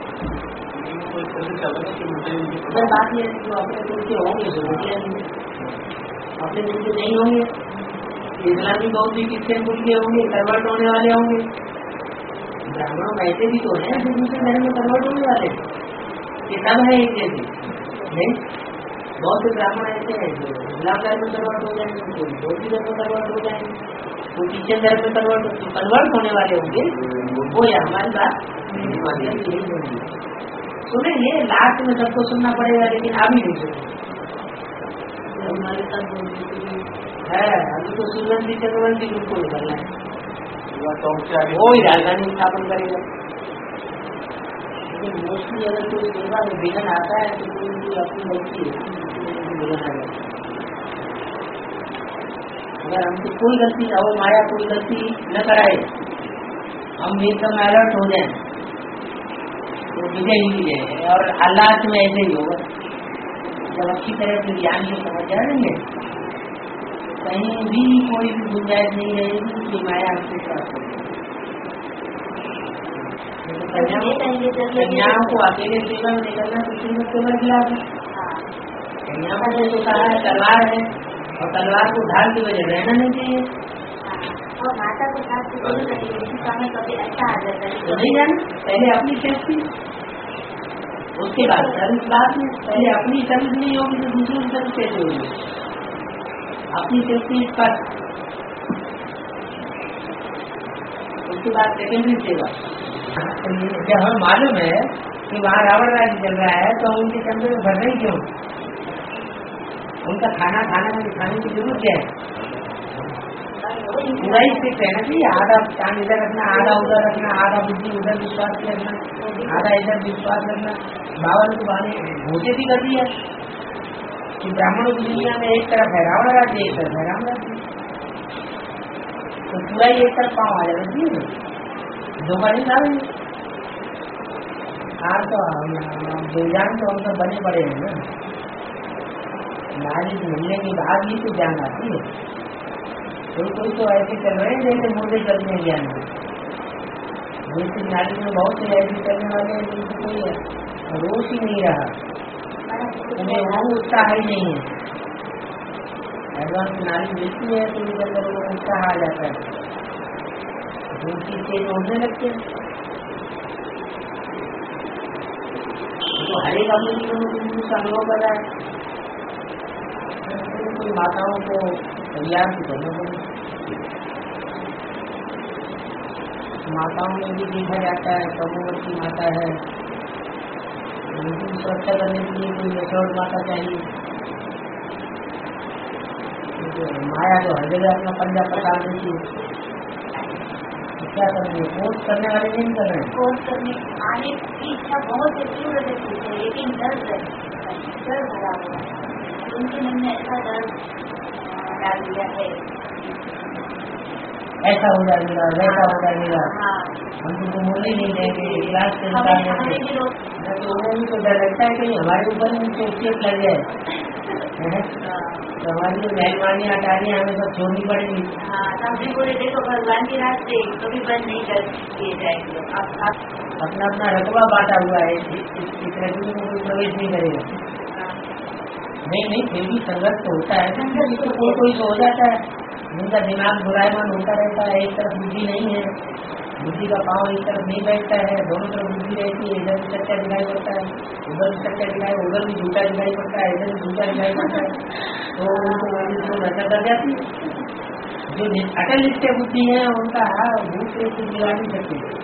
अगर बात ये है तो अपने दिल के होंगे तो नहीं, अपने दिल के नहीं होंगे। इस्लामी बहुत भी किससे भूल के होंगे, कन्वर्ट होने वाले होंगे। ब्राह्मणों में ऐसे भी तो है जो दूसरे धर्म में कन्वर्ट होने वाले, ये सब है एक जैसे नहीं। बहुत से ब्राह्मण ऐसे हैं जो इस्लाम धर्म में कन्वर्ट हो जाएंगे, कोई बौद्ध धर्म में कन्वर्ट हो जाएंगे, कोई क्रिश्चियन धर्म में कन्वर्ट कन्वर्ट होने वाले होंगे। वो या हमारी बात यही होगी, सुनेंगे, लास्ट में सबको सुनना पड़ेगा, लेकिन अभी नहीं सुनेंगे। हमारे साथ है अभी तो सुरवंशी चक्रवर्ती उनको निकलना है, वो ही राजधानी स्थापन करेगा। लेकिन मोस्टली अगर कोई सेवा में विघन आता है तो कोई अपनी गलती है। भोजन आ जाए। अगर हमसे कोई गलती ना हो, माया कोई गलती न कराए, हम एकदम अलर्ट हो जाए तो विजय ही विजय है। और हालात में ऐसे ही होगा, जब अच्छी तरह से ज्ञान को समझ जाएंगे कहीं भी कोई भी गुंजाइश नहीं रहेगी कि माया हमसे प्राप्त हो। कन्याओं को अकेले सेवा में निकलना तो श्रीमत केवल खिलाफ है। कन्याओं को जो कहा है तलवार है, और तलवार को ढाल के वजह रहना नहीं चाहिए। और माता के साथ कभी अच्छा आ जाता है तो नहीं जाना, पहले अपनी सेफ्टी, उसके बाद सर्विस क्लास में। पहले अपनी सर्विस नहीं होगी तो दूसरों की सर्विस कैसे होगी? अपनी सेफ्टी पर, उसके बाद सेकेंडरी सेवा। जब हमें मालूम है कि वहाँ रावण राज्य चल रहा है तो उनके कमरे में भर रही क्यों? उनका खाना खाना में खाने की जरूरत क्या है? पूरा ही फिक्स रहना चाहिए, आधा कान इधर रखना, आधा उधर रखना, आधा बुद्धि उधर विश्वास रखना, आधा इधर विश्वास रखना। बाबा ने तो बाने घोषित भी कर दिया कि ब्राह्मणों की दुनिया में एक तरफ है रावण राज्य, एक तरफ है राम राज्य, तो पूरा ही एक तरफ पाँव आ जाना चाहिए, धोखा नहीं खा रहे। आज तो बेजान तो हम सब बने पड़े हैं ना, नारी मिलने के बाद ही तो जान आती है। कोई कोई तो ऐसे चल रहे हैं जैसे मुर्दे चलते हैं ज्ञान में। जैसे नारी में बहुत से ऐसे चलने वाले हैं जिनको कोई रोष ही नहीं रहा, उन्हें वो उत्साह ही नहीं है। एडवांस नारी मिलती है तो उनके अंदर वो उत्साह आ जाता है, दूसरी चीज उड़ने लगते हैं। तो हर एक आदमी का अनुभव कर रहा है। तो माताओं को तैयार भी करना पड़ेगा। माताओं में भी देखा जाता है कमोवती माता है, उनकी सुरक्षा करने के लिए कोई मेच्योर्ड माता चाहिए। माया जो हर जगह अपना पंजा प्रकार देती है, क्या करेंगे? कोर्स करने वाले नहीं कर रहे हैं। कोर्स करने आने की इच्छा बहुत तीव्र रहती है, लेकिन डर डर भरा हुआ है। उनके मन में ऐसा डर डाल दिया है, ऐसा हो जाएगा वैसा हो जाएगा, हम तुमको बोलने नहीं देंगे, क्लास से निकालेंगे। तो उन्हें भी तो डर लगता है कि हमारे ऊपर उनको स्टेप लग जाए, तो हमारी जो मेहरबानी हटानी हमें सब छोड़नी पड़ेगी। हाँ, हमने बोले देखो भगवान के रास्ते कभी बंद नहीं कर किए जाएंगे। अपना अपना रकबा बांटा हुआ है, इस रकबे में कोई प्रवेश नहीं करेगा। नहीं नहीं फिर भी संघर्ष तो होता है, तो कोई कोई तो हो जाता है, उनका दिमाग बुराईमान होता रहता है। एक तरफ बुद्धि नहीं है, बुद्धि का पाँव एक तरफ नहीं बैठता है, दोनों तरफ बुद्धि रहती है। इधर भी सच्चा दिखाई पड़ता है, उधर भी सच्चा दिखाई, उधर भी झूठा दिखाई पड़ता है, इधर भी झूठा दिखाई पड़ता है, तो उनको नजर कर जाती है। जो अटल निश्चय बुद्धि है उनका भूत से कुछ दिला नहीं सकती।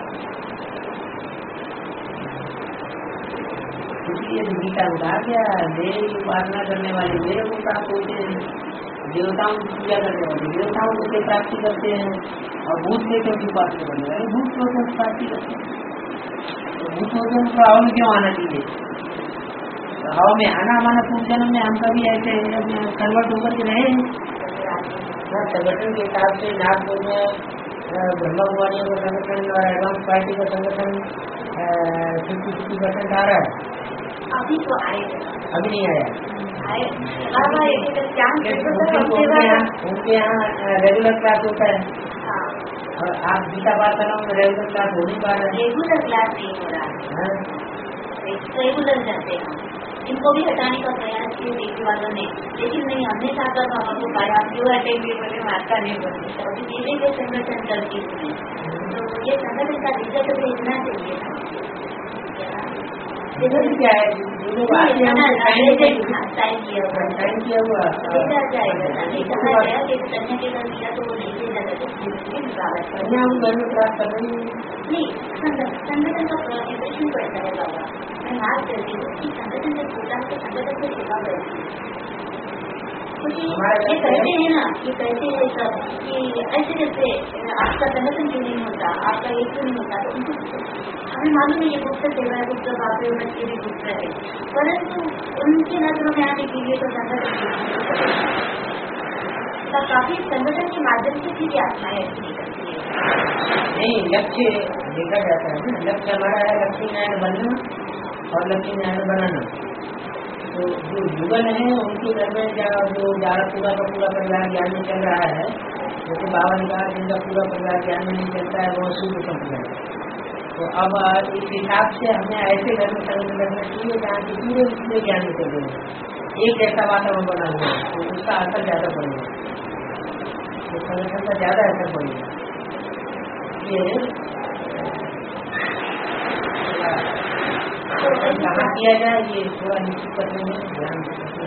इसलिए गीता उठा गया, देव की उपासना करने वाले देव को प्राप्त होते हैं, देवताओं की पूजा करने वाले देवताओं को प्राप्ति करते हैं, और भूत देवों की उपासना करने वाले भूत देवों की प्राप्ति करते हैं। तो भूत देवों को हवा में क्यों आना चाहिए? तो हवा में आना हमारा पूर्व जन्म में हम कभी ऐसे कन्वर्ट होकर के रहे हैं। संगठन के हिसाब से नागपुर में ब्रह्मा कुमारियों का संगठन और एडवांस पार्टी का संगठन फिफ्टी फिफ्टी परसेंट आ रहा है। अभी तो आए, अभी नहीं आया। उनके यहाँ रेगुलर क्लास होता है, और आप गीता बात करो तो रेगुलर क्लास हो नहीं पा रहा है। रेगुलर क्लास नहीं हो रहा है, रेगुलर जाते हैं। इनको भी हटाने का प्रयास किए देखने वालों ने, लेकिन नहीं, हमने चाहता था हमको पाया क्यों हटेंगे, बोले माता नहीं बोलते। अभी धीरे धीरे संगठन करती हूँ, तो ये संगठन का रिजल्ट भेजना चाहिए ना। क्या है साइन किया हुआ भेजा जाएगा, नहीं कहा गया कि कन्या के घर दिया तो वो नहीं भेजा जाएगा। नहीं, संगठन का प्रोजेक्शन पड़ता है बाबा। मैं बात करती हूँ कि संगठन से पूजा के संगठन से सेवा करती है। ये कहते हैं ना, ये कहते हैं सब कि ऐसे जैसे आपका संगठन क्यों नहीं होता, आपका एक क्यों नहीं होता, तो उनको हमें मालूम है ये गुप्त सेवा है, गुप्त बात है, बच्चे भी गुप्त है, परंतु उनकी नजरों में आने के लिए तो संगठन काफी संगठन के माध्यम से भी आत्माएं ऐसी निकलती है। नहीं, लक्ष्य देखा जाता है ना, लक्ष्य हमारा है लक्ष्मी नारायण बनना और लक्ष्मी नारायण बनाना। तो जो युगल है उनके घर में जो ज्यादा पूरा का पूरा परिवार ज्ञान में चल रहा है, जैसे बाबा ने कहा जिनका पूरा परिवार ज्ञान में नहीं चलता है वो शुद्ध संप्रदाय। तो अब इस हिसाब से हमें ऐसे घर में संगठन करना चाहिए जहाँ की पूरे पूरे ज्ञान में चल रहे हैं, एक जैसा वातावरण बना हुआ है, तो उसका असर ज्यादा पड़ेगा, तो संगठन का ज्यादा असर पड़ेगा। ये कहाँ किया जाए ये थोड़ा निश्चित करने में ध्यान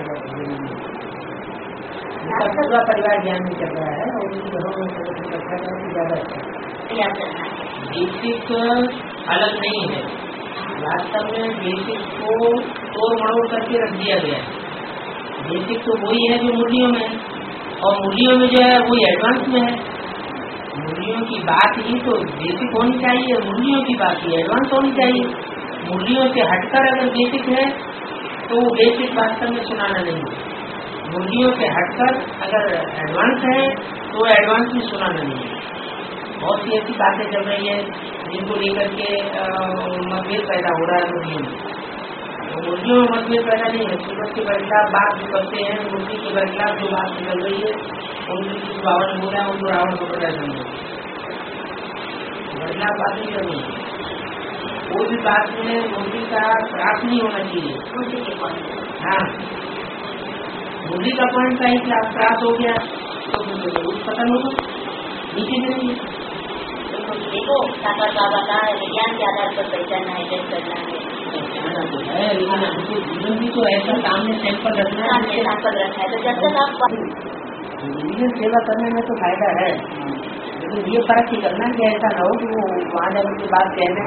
उनका पूरा परिवार ज्ञान में चल रहा है और उनकी घरों में संगठन रखा जाए ज्यादा अच्छा। बेसिक अलग नहीं है, वास्तव में बेसिक को तोड़ मड़ोड़ करके रख दिया गया है। बेसिक तो वही है जो मूल्यों में है, और मूल्यों में जो है वही एडवांस में है। मूल्यों की बात ही तो बेसिक होनी चाहिए, मूल्यों की बात ही एडवांस होनी चाहिए। मूल्यों से हटकर अगर बेसिक है तो वो बेसिक वास्तव में सुनाना नहीं है, मूल्यों से हटकर अगर एडवांस है तो एडवांस में सुनाना नहीं है। बहुत सी ऐसी बातें चल रही है जिनको लेकर के मतभेद पैदा हो रहा है मूल्यों में। तो मूल्यों में मतभेद पैदा नहीं है, सूरज के बरखिलाफ बात जो करते हैं, मूर्ति के बरखिलाफ जो बात निकल रही है, उनकी रावण बोला उनको रावण को पता समझो, बरखिलाफ बात नहीं करनी है। कोई भी बात में मूर्ति का त्रास नहीं होना चाहिए। हाँ, मूर्ति का पॉइंट का ही त्रास हो गया तो जरूर खत्म होगा, नीचे गिरेंगे। देखो साकार बाबा का विज्ञान के आधार पर पहचानना है, टेस्ट करना है, लेकिन हमको जीवन भी तो ऐसा सामने सैंपल रखना है, सैंपल रखना है। तो जब तक आप रिलीजन सेवा करने में तो फायदा है, लेकिन ये फर्क ही करना कि ऐसा ना हो कि वो वहाँ जाने की बात कहने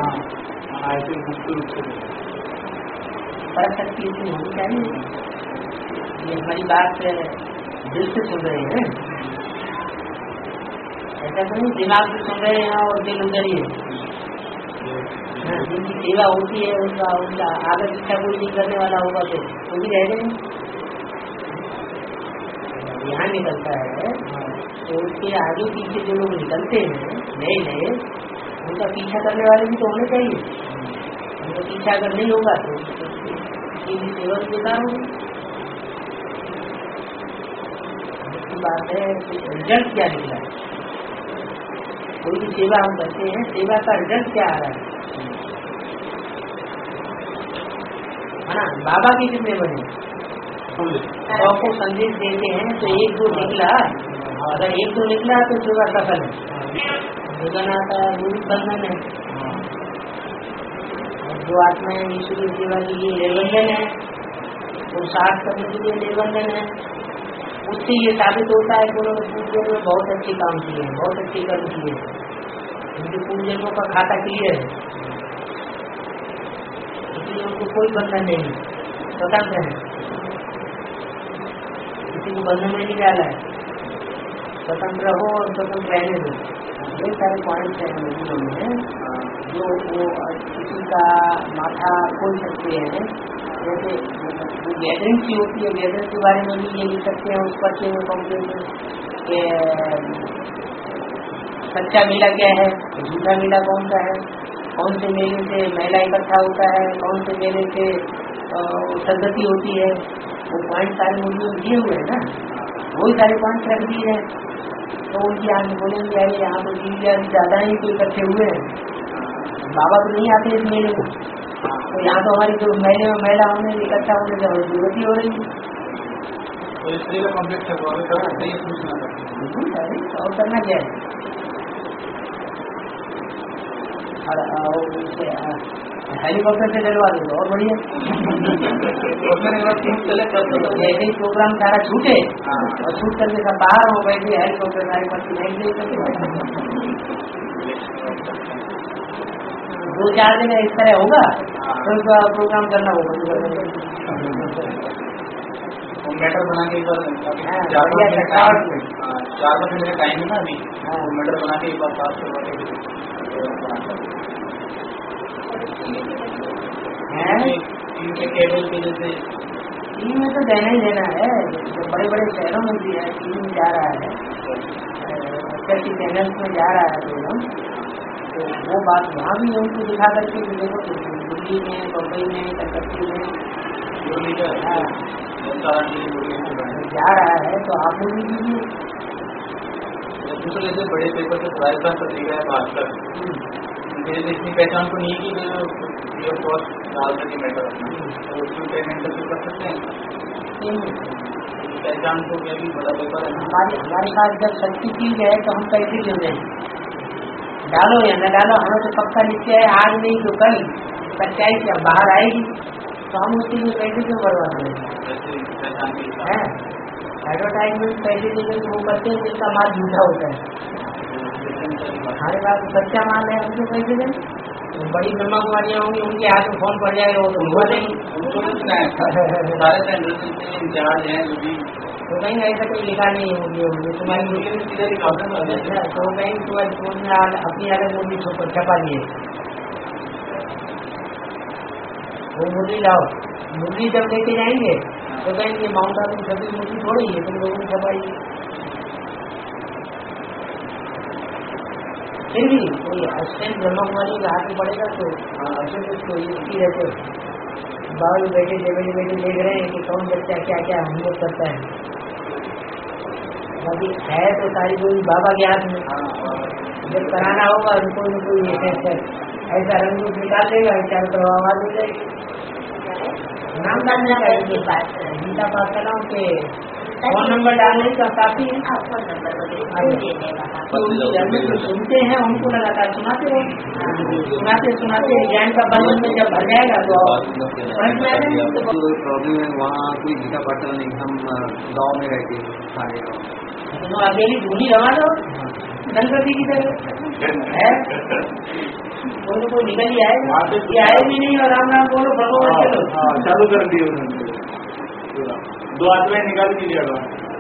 फर्क शक्ति इसमें होनी चाहिए। ये हमारी बात दिल से सुन रहे हैं, ऐसा तो नहीं दिमाग से सुन रहे हैं और दिल उधर ही है। जिनकी सेवा होती है उनका उनका आगे पीछा कोई नहीं करने वाला होगा तो वो भी रह जाएंगे। यहाँ निकलता है तो उसके आगे पीछे जो लोग निकलते हैं नए नए, उनका पीछा करने वाले भी तो होने चाहिए। उनका पीछा अगर नहीं होगा तो ये भी सेवा बेकार होगी। बात है रिजल्ट क्या निकला है, कोई भी सेवा हम करते हैं, सेवा का रिजल्ट क्या आ रहा है है ना। बाबा के कितने बने, सौ को संदेश देते हैं तो एक दो निकला, अगर एक दो निकला तो सेवा सफल है। भजन आता है वो भी बंधन है, जो आत्माएं ईश्वर की सेवा के लिए निर्बंधन है, पुरुषार्थ करने के लिए निर्बंधन है, उससे ये साबित होता है कि उन्होंने पूर्व में बहुत अच्छे काम किए हैं, बहुत अच्छे कर्म किए हैं, उनके पूर्वजन्मों का खाता क्लियर है, इसलिए उनको कोई बंधन नहीं, स्वतंत्र है, किसी को बंधन में नहीं डाला है, स्वतंत्र हो और स्वतंत्र रहने दो। ये सारे पॉइंट्स हैं मूल्यों में जो वो किसी का माथा खोल सकते हैं। जैसे गैदरिंग की होती है, गैदरिंग के बारे में भी ये लिख सकते हैं उस पर्चे में कंप्यूटर के सच्चा मेला क्या है, झूठा मेला कौन सा है, कौन से मेले से महिला इकट्ठा होता है, कौन से मेले से सदगति होती है, वो पॉइंट सारे मूल्यों में दिए हुए हैं ना, वही सारे पॉइंट रख दिए हैं। तो उनकी आगे बोलेंगे अरे यहाँ तो जीव ज्यादा ही तो इकट्ठे हुए हैं, बाबा तो नहीं आते इस मेले में, तो यहाँ तो हमारी जो महीने में महिला होने इकट्ठा होने की जरूरत हो रही है। तो स्त्री का कॉम्प्लेक्स है और करना क्या है। हेलीकॉप्टर से डलवा दो और बढ़िया, जैसे ही प्रोग्राम सारा छूटे और छूट करके सब बाहर हो गए थे हेलीकॉप्टर सारी पत्ती नहीं दे दो चार दिन इस तरह होगा तो प्रोग्राम करना होगा। मैटर बना के एक बार हाँ, चार बढ़िया पाँच मिनट चटकावट टाइम- में। हाँ, चार पाँच मिनट टाइम है ना अभी, हाँ। तो मैटर बना के एक बार पास करवा के बना सकते हैं। हैं। टीवी के केबल पे जैसे टीवी में तो देना ही देना है, जो बड़े बड़े शहरों में भी है, टीवी में जा रहा है, अच्छे अच्छे चैनल्स में जा रहा है प्रोग्राम, तो वो बात वहाँ भी उनको दिखा करके कि देखो दिल्ली में, बम्बई में, कलकत्ते में जो लीडर हाँ, सारा टीवी बोलिए से बने। जा रहा है, तो आप लोग भी कीजिए। दूसरे जैसे बड़े पेपर से राजस्थान पत्रिका है भास्कर, उनके जैसे इतनी पहचान को नहीं है कि वो फ्री ऑफ कॉस्ट डाल सके मैटर अपना, तो उसमें पेमेंट तो कर सकते हैं। पहचान को क्या भी बड़ा पेपर है ना, हमारी हमारे पास जब सच्ची चीज है तो हम कैसे क्यों दें? डालो या न डालो, हमें तो पक्का निश्चय है, आज नहीं तो कल सच्चाई क्या बाहर आएगी, तो हम उसके लिए पैसे क्यों बर्बाद करेंगे? जैसे पहचान के हिसाब है एडवर्टाइजमेंट पैसे देकर वो करते हैं जिसका माल झूठा होता है। हमारे पास सच्चा माल है, हमको पैसे दें। तो बड़ी ब्रह्मा कुमारियाँ होंगी, उनके हाथ में फोन पड़ जाएगा, वो तो हुआ नहीं। उनको कितना है सारे सेंटर से इंचार्ज हैं जो भी, तो कहीं ऐसा कोई लिखा नहीं होगी, होगी तुम्हारी मुर्गी में सीधा दिखाते हैं। अच्छा, तो कहीं तुम्हारी फोन में आ- अपनी अलग मुर्गी छुप छपा लिए, वो मुर्गी लाओ, मुर्गी जब लेके जाएंगे तो कहेंगे माउंट आबू में सभी मुर्गी थोड़ी है, तुम लोगों ने छपाई। फिर भी कोई असिस्टेंट ब्रह्मा कुमारी के हाथ में पड़ेगा तो असिस्टेंट उसको इसकी रहते बाबू बैठे बेटे बेटे देख रहे हैं कि कौन बच्चा क्या क्या होमवर्क करता है, बाकी है तो सारी कोई बाबा के हाथ में। जब कराना होगा तो कोई न कोई ऐसा रंग रूप निकाल देगा, चार करो आवाज हो जाएगी। नाम डालने का ये बात है, गीता पाठ कराओ के फोन नंबर डालने का काफी है। फोन नंबर जो सुनते हैं उनको लगातार सुनाते रहो, सुनाते सुनाते ज्ञान का बंधन में जब भर जाएगा तो समझ में आ जाएगा। तो प्रॉब्लम है वहाँ कोई गीता पाठशाला नहीं, हम गाँव में रहते हैं सारे गाँव। तो अकेली धूनी रवा दो गणपति की तरह है, कोई न कोई निकल ही आएगा, ये आए भी नहीं और राम राम बोलो भगवान चलो चालू कर दिए उन्होंने, दो आदमी निकाल के लिया।